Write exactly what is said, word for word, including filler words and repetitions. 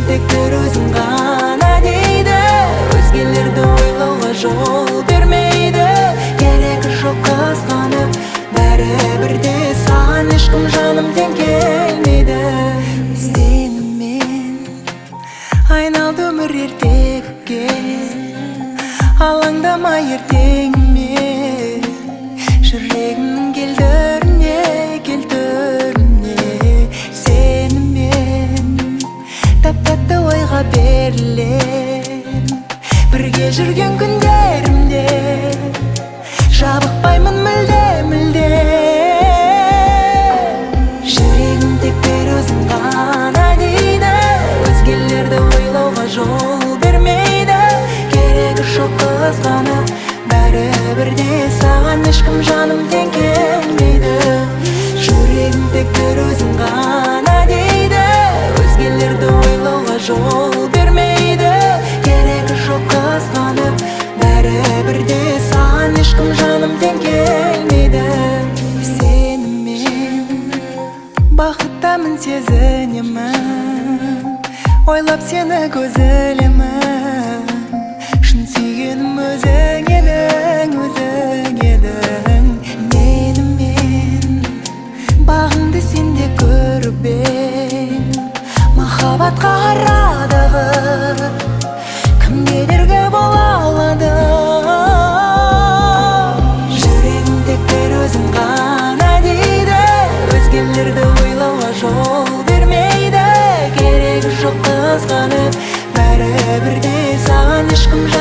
тек бір өзің ғана дейді, өзгелерді ойлауға жол бермейді. Керегі жоқ қызғанып, бәрібірде саған ешкім жаным тең келмейді. Сенімен айналды өмір ертегіге, алаңдама ертеңіме, жүрегімнің келдіріне, келтіріне. Сенімен тап-тәтті ойға берілем, бірге жүрген күндерімде жабықпаймын мүлде, мүлде. Жүрегім тек бір өзің ғана дейді, өзгелерді ойлауға жол бермейді. Керегі жоқ қызғанып, бәрібірде саған ешкім жаным тең келмейді. Жүрегім тек бір өзің ғана дейді, өзгелерді ойлауға жол бермейді. Керегі жоқ қызғанып, бәрібірде саған ешкім жаным тең келмейді. Сенімен бақыттамын сезінемін, ойлап сені көз ілемін. Шын сүйгенім өзің едің, өзің едің. Менімен бағыңды сен де көріп ең, махаббатқа арадағы кім кедергі бола алады? Жүрегім тек бір өзің ғана дейді, өзгелерді ойлауға жол бермейді. Керегі жоқ қызғанып, бәрібірде саған ешкім